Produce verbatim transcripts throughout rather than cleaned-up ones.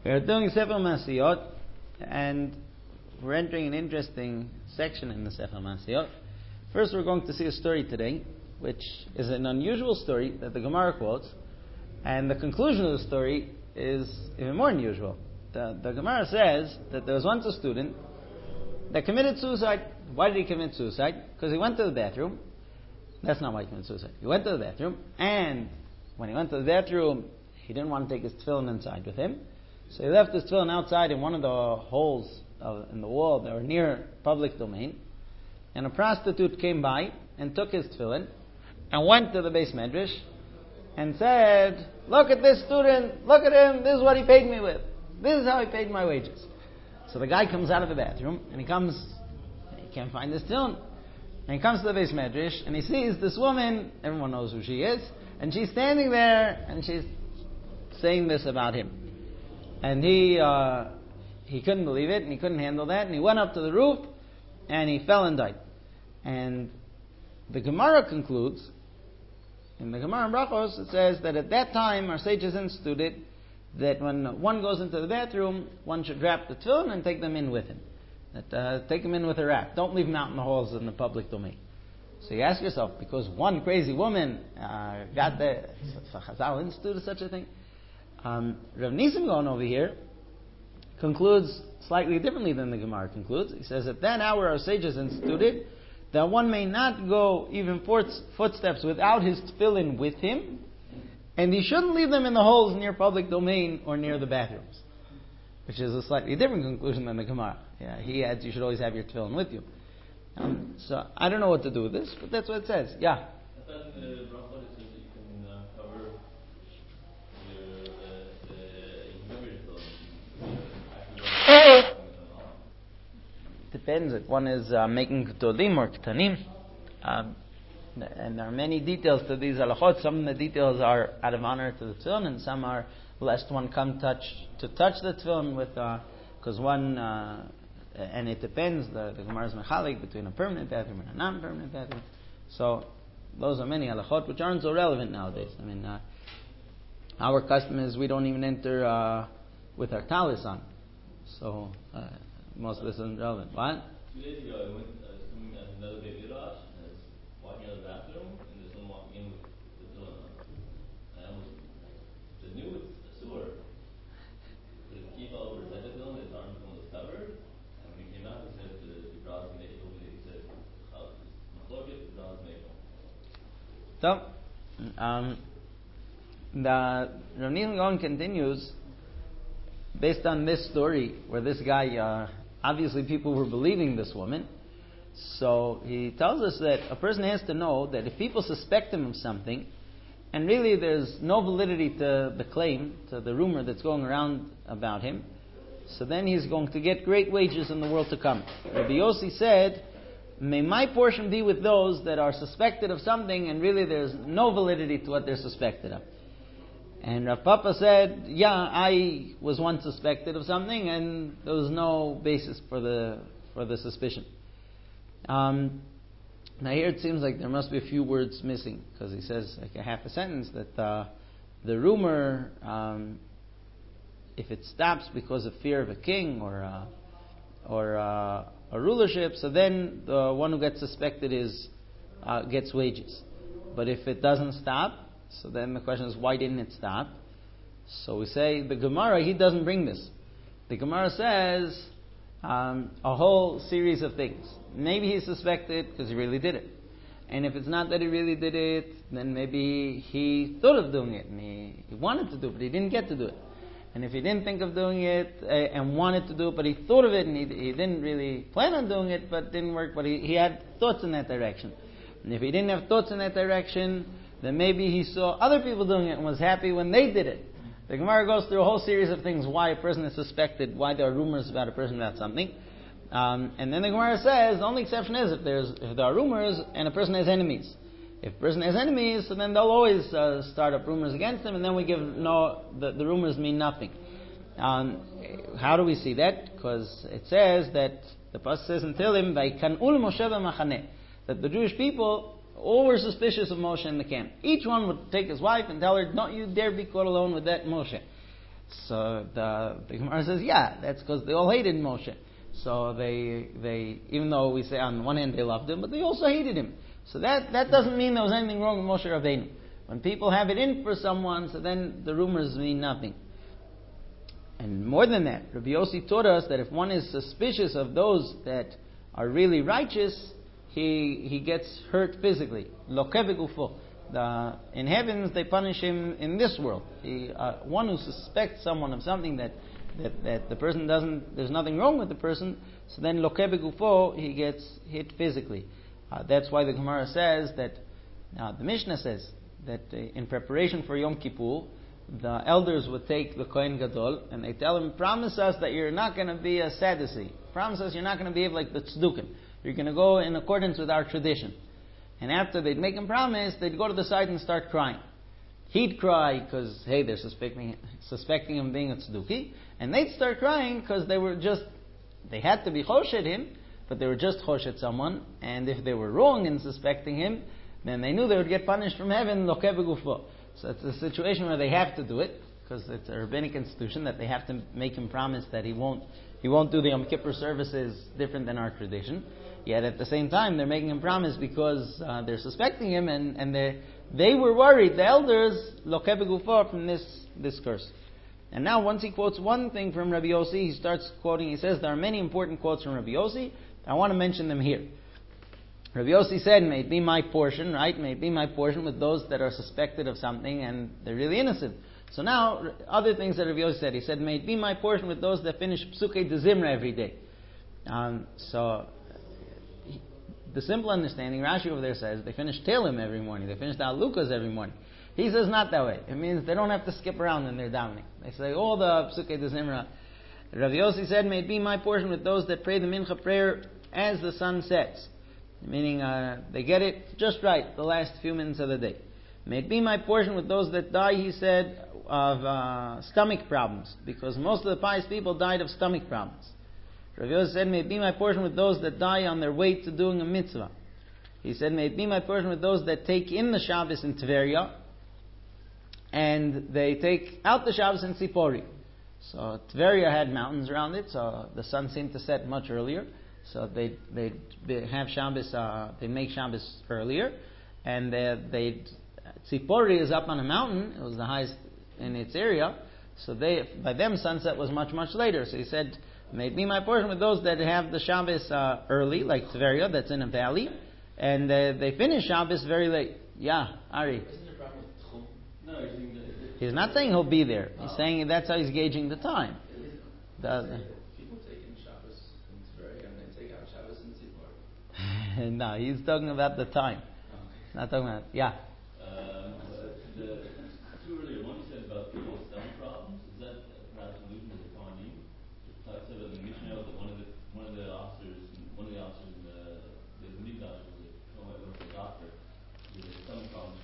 We are doing Sefer Masiyot, and we're entering an interesting section in the Sefer Masiyot. First, we're going to see a story today, which is an unusual story that the Gemara quotes, and the conclusion of the story is even more unusual. The, the Gemara says that there was once a student that committed suicide. Why did he commit suicide? Because he went to the bathroom. That's not why he committed suicide. He went to the bathroom, and when he went to the bathroom, he didn't want to take his tefillin inside with him. So he left his tefillin outside in one of the holes of, in the wall that were near public domain. And a prostitute came by and took his tefillin and went to the Beis Medrash and said, "Look at this student, look at him, this is what he paid me with. This is how he paid my wages." So the guy comes out of the bathroom and he comes, he can't find his tefillin. And he comes to the Beis Medrash and he sees this woman, everyone knows who she is, and she's standing there and she's saying this about him. And he uh, he couldn't believe it, and he couldn't handle that, and he went up to the roof, and he fell and died. And the Gemara concludes, in the Gemara in Brachos, it says that at that time our sages instituted that when one goes into the bathroom, one should wrap the tefillin and take them in with him. That, uh, take them in with a wrap. Don't leave them out in the halls in the public domain. So you ask yourself, because one crazy woman uh, got the Chazal instituted such a thing. Um, Rav Nisim Gaon over here concludes slightly differently than the Gemara concludes. He says, at that hour our sages instituted that one may not go even footsteps without his tefillin with him, and he shouldn't leave them in the holes near public domain or near the bathrooms, which is a slightly different conclusion than the Gemara. Yeah, he adds you should always have your tefillin with you. Um, so I don't know what to do with this, but that's what it says. Yeah. Depends if one is uh, making ketolim or ketanim. Um, and there are many details to these halachot. Some of the details are out of honor to the tefillin, and some are lest one come touch to touch the tefillin with, because uh, one, uh, and it depends. The, the Gemara is mechalik between a permanent bathroom and a non-permanent bathroom. So those are many halachot which aren't so relevant nowadays. I mean, uh, our custom is we don't even enter uh, with our talis on. So. Uh, Most of this isn't relevant. What? Two days ago, I went uh, swimming at another big Midrash, and I was walking out of the bathroom, and there's someone walking in with the tefillin on. And I almost just knew it's a sewer. But his key fell over his head of tefillin, his arm was covered, and when he came out, he said to the Braz Mekel, he said, Machlokes, the Braz Mekel. So, um, the Rav Nisim Gaon continues, based on this story, where this guy, uh, obviously people were believing this woman. So he tells us that a person has to know that if people suspect him of something, and really there's no validity to the claim, to the rumor that's going around about him, so then he's going to get great wages in the world to come. Rabbi Yossi said, may my portion be with those that are suspected of something, and really there's no validity to what they're suspected of. And Rav Papa said, yeah, I was once suspected of something, and there was no basis for the for the suspicion. Um, now here it seems like there must be a few words missing, because he says like a half a sentence that uh, the rumor, um, if it stops because of fear of a king or uh, or uh, a rulership, so then the one who gets suspected is uh, gets wages. But if it doesn't stop, so then the question is, why didn't it stop? So we say, the Gemara, he doesn't bring this. The Gemara says um, a whole series of things. Maybe he suspected because he really did it. And if it's not that he really did it, then maybe he thought of doing it and he, he wanted to do it, but he didn't get to do it. And if he didn't think of doing it uh, and wanted to do it, but he thought of it and he, he didn't really plan on doing it, but it didn't work, but he, he had thoughts in that direction. And if he didn't have thoughts in that direction, then maybe he saw other people doing it and was happy when they did it. The Gemara goes through a whole series of things why a person is suspected, why there are rumors about a person about something. Um, and then the Gemara says the only exception is if there's if there are rumors and a person has enemies. If a person has enemies, so then they'll always uh, start up rumors against him, and then we give no the, the rumors mean nothing. Um, how do we see that? Because it says that the pasuk says in Tehillim, "Vaykan'ul Moshe v'machaneh," that the Jewish people all were suspicious of Moshe in the camp. Each one would take his wife and tell her, don't you dare be caught alone with that Moshe. So the, the Gemara says, yeah, that's because they all hated Moshe. So they, they, even though we say on one hand they loved him, but they also hated him. So that, that doesn't mean there was anything wrong with Moshe Rabbeinu. When people have it in for someone, so then the rumors mean nothing. And more than that, Rabbi Yossi taught us that if one is suspicious of those that are really righteous, he he gets hurt physically. The, in heavens, they punish him in this world. He, uh, one who suspects someone of something that, that, that the person doesn't, there's nothing wrong with the person, so then lokebegufo, he gets hit physically. Uh, that's why the Gemara says that, uh, the Mishnah says that uh, in preparation for Yom Kippur, the elders would take the Kohen Gadol and they tell him, promise us that you're not going to be a Sadducee. Promise us you're not going to behave like the Tzdukim. You're going to go in accordance with our tradition. And after they'd make him promise, they'd go to the side and start crying. He'd cry because, hey, they're suspecting suspecting him being a tzduki. And they'd start crying because they were just, they had to be choshed him, but they were just choshed someone. And if they were wrong in suspecting him, then they knew they would get punished from heaven, lokeh begufo. So it's a situation where they have to do it, because it's a rabbinic institution that they have to make him promise that he won't he won't do the Yom Kippur services different than our tradition. Yet at the same time, they're making him promise because uh, they're suspecting him, and, and they they were worried, the elders, lokeh begufo, from this, this curse. And now once he quotes one thing from Rabbi Yossi, he starts quoting, he says there are many important quotes from Rabbi Yossi. I want to mention them here. Rabbi Yossi said, may it be my portion, right? May it be my portion with those that are suspected of something and they're really innocent. So now, other things that Rabbi Yossi said, he said, may it be my portion with those that finish Psukei de Zimra every day. Um, so, he, the simple understanding, Rashi over there says, they finish Tehillim every morning, they finish the Alukas every morning. He says not that way. It means they don't have to skip around when they're davening. They say all the Psukei de Zimra. Rabbi Yossi said, may it be my portion with those that pray the Mincha prayer as the sun sets. Meaning uh, they get it just right, the last few minutes of the day. May it be my portion with those that die, he said, of uh, stomach problems, because most of the pious people died of stomach problems. Rabbi Yossi said, may it be my portion with those that die on their way to doing a mitzvah. He said, may it be my portion with those that take in the Shabbos in Tveria, and they take out the Shabbos in Tzipori. So Tveria had mountains around it, so the sun seemed to set much earlier. So they they have Shabbos, uh, they make Shabbos earlier, and they, they Tzipori is up on a mountain. It was the highest in its area. So they by them sunset was much much later. So he said, may it be my portion with those that have the Shabbos uh, early, like Tveria, that's in a valley, and uh, they finish Shabbos very late. Yeah, Ari. Isn't there a problem with Tchum? No, he's saying that He's not saying he'll be there. He's oh. saying that's how he's gauging the time. The, no, he's talking about the time. Okay. Not talking about, yeah. Um, the two earlier one you said about people's stomach problems. Is that perhaps allusion to the Kohanim? It talks about the Mishnah that one of the one of the officers, one of the officers in the the Mikdash was a, was a doctor with stomach problems.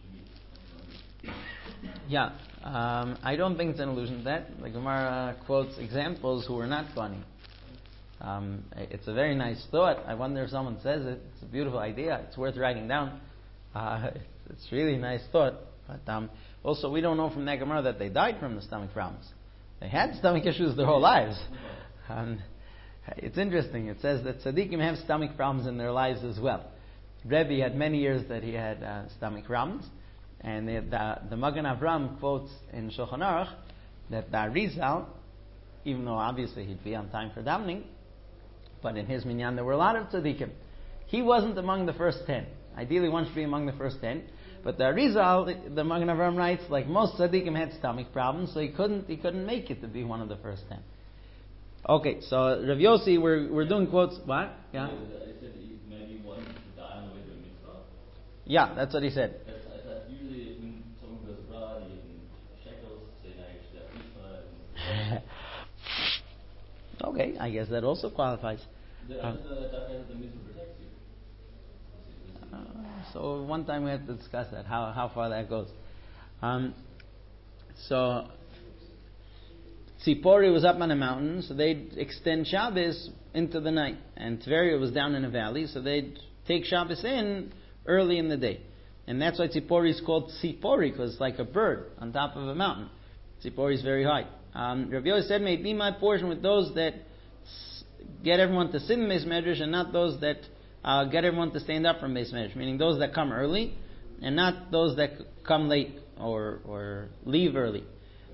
Yeah, um, I don't think it's an allusion to that. The Gemara quotes examples who were not Kohanim. Um, it's a very nice thought. I wonder if someone says it. It's a beautiful idea. It's worth writing down. Uh, it's, it's really a nice thought. But um, also, we don't know from that Gemara that they died from the stomach problems. They had stomach issues their whole lives. Um, it's interesting. It says that tzaddikim have stomach problems in their lives as well. Rebbe had many years that he had uh, stomach problems. And the, the, the Magen Avram quotes in Shulchan Aruch that the Arizal, even though obviously he'd be on time for davening, but in his minyan there were a lot of tzaddikim. He wasn't among the first ten. Ideally one should be among the first ten. But the Arizal, the Magen Avram writes, like most tzaddikim had stomach problems, so he couldn't he couldn't make it to be one of the first ten. Okay, so Rav Yossi, we're we're doing quotes. What? Yeah. He said maybe one to die on the way to a mitzvah. Yeah, that's what he said. That's, that's usually when someone goes abroad, you can shekels, say now you should have mitzvah. Okay, I guess that also qualifies. The, um, the, the, the mitzvah protects you. Uh, so one time we have to discuss that, how how far that goes. Um, so Tzipori was up on a mountain, so they'd extend Shabbos into the night, and Tveria was down in a valley, so they'd take Shabbos in early in the day, and that's why Tzipori is called Tzipori, because it's like a bird on top of a mountain. Tzipori is very high. Um, Rabbi Yossi said, may it be my portion with those that s- get everyone to sit in Beis Medrash and not those that uh, get everyone to stand up from Beis Medrash, meaning those that come early and not those that c- come late or or leave early.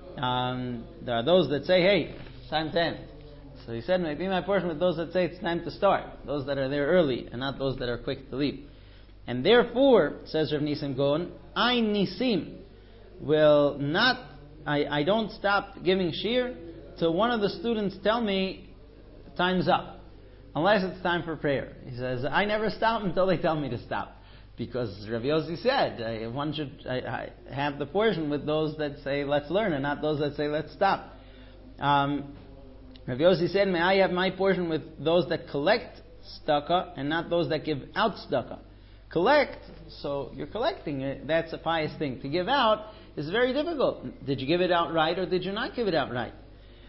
Um, there are those that say, hey, it's time to end. So he said, may it be my portion with those that say it's time to start, those that are there early and not those that are quick to leave. And therefore, says Rav Nisim Gaon, I Nisim will not, I, I don't stop giving shir till one of the students tell me time's up, unless it's time for prayer. He says, I never stop until they tell me to stop. Because Rav Yossi said, I, one should I, I have the portion with those that say let's learn and not those that say let's stop. Um, Rav Yossi said, may I have my portion with those that collect tzedakah and not those that give out tzedakah. Collect, so you're collecting it, that's a pious thing. To give out is very difficult. Did you give it out right or did you not give it out right?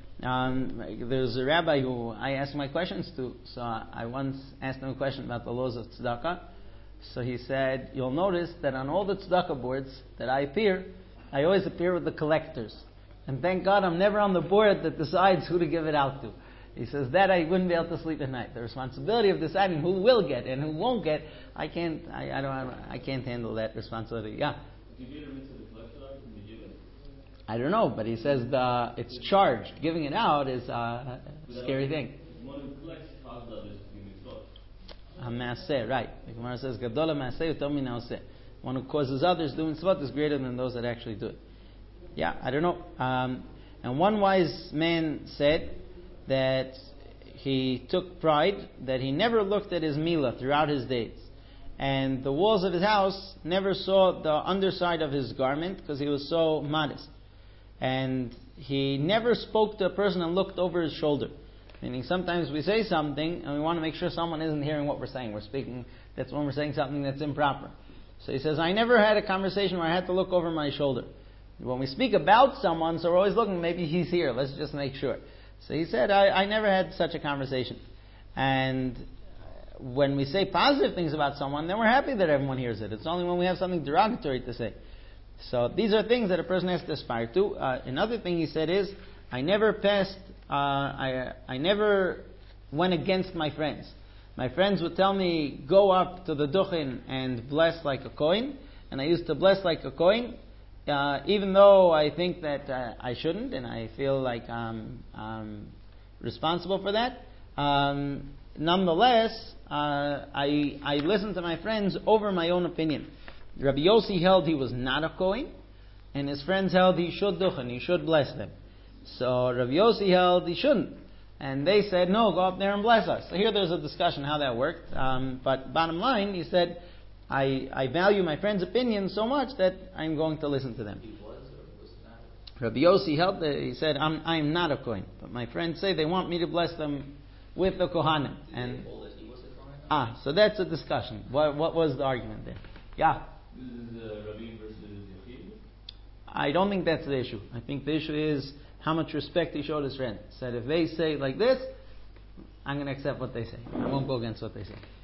Um, there's a rabbi who I asked my questions to, so I once asked him a question about the laws of tzedakah. So he said, you'll notice that on all the tzedakah boards that I appear, I always appear with the collectors. And thank God I'm never on the board that decides who to give it out to. He says that I wouldn't be able to sleep at night. The responsibility of deciding who will get and who won't get, I can't. I, I don't. I can't handle that responsibility. Yeah. Did you get a mitzvah to collect it from the given? I don't know, but he says the it's charged. Giving it out is a scary thing. One who collects causes others to be mitzvot. A maaseh, right? The Gemara says gadola maaseh utom min haoseh. One who causes others doing mitzvot is greater than those that actually do it. Yeah, I don't know. Um, and one wise man said that he took pride that he never looked at his milah throughout his days. And the walls of his house never saw the underside of his garment because he was so modest. And he never spoke to a person and looked over his shoulder. Meaning sometimes we say something and we want to make sure someone isn't hearing what we're saying. We're speaking, that's when we're saying something that's improper. So he says, I never had a conversation where I had to look over my shoulder. When we speak about someone, so we're always looking, maybe he's here, let's just make sure. So he said, I, I never had such a conversation. And when we say positive things about someone, then we're happy that everyone hears it. It's only when we have something derogatory to say. So these are things that a person has to aspire to. Uh, another thing he said is, I never passed, uh, I, I never went against my friends. My friends would tell me, go up to the duchen and bless like a kohen. And I used to bless like a kohen. Uh, even though I think that uh, I shouldn't, and I feel like I'm, I'm responsible for that, um, nonetheless, uh, I I listen to my friends over my own opinion. Rabbi Yossi held he was not a Kohen, and his friends held he should duchen, he should bless them. So Rabbi Yossi held he shouldn't, and they said, no, go up there and bless us. So here there's a discussion how that worked, um, but bottom line, he said, I, I value my friend's opinion so much that I'm going to listen to them. He was or was not? Rabbi Yossi held that he said, I'm I'm not a Kohen, but my friends say they want me to bless them with the Kohanim. And He was a Kohen? ah, so that's a discussion. What what was the argument there? Yeah. This is uh, Rabbi versus Yechid? I don't think that's the issue. I think the issue is how much respect he showed his friend. Said if they say like this, I'm going to accept what they say. I won't go against what they say.